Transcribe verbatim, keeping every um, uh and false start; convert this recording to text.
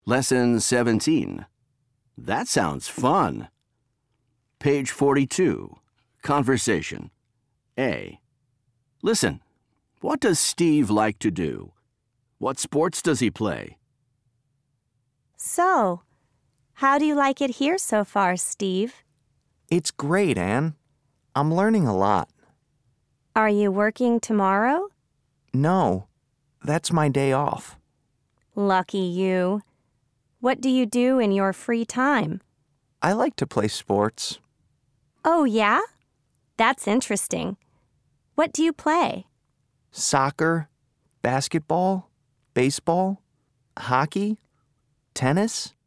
Lesson seventeen. That sounds fun. Page forty-two. Conversation. A. Listen. What does Steve like to do? What sports does he play? So, how do you like it here so far, Steve? It's great, Anne. I'm learning a lot. Are you working tomorrow? No, that's my day off. Lucky you. What do you do in your free time? I like to play sports. Oh, yeah? That's interesting. What do you play? Soccer, basketball, baseball, hockey, tennis.